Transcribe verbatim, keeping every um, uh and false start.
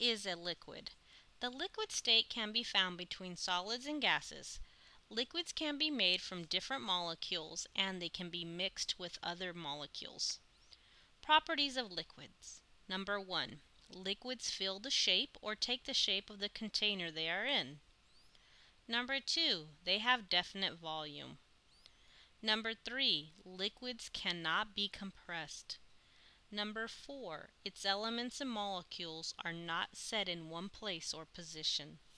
is a liquid? The liquid state can be found between solids and gases. Liquids can be made from different molecules and they can be mixed with other molecules. Properties of liquids. Number one, liquids fill the shape or take the shape of the container they are in. Number two, they have definite volume. Number three, liquids cannot be compressed. Number four, its elements and molecules are not set in one place or position.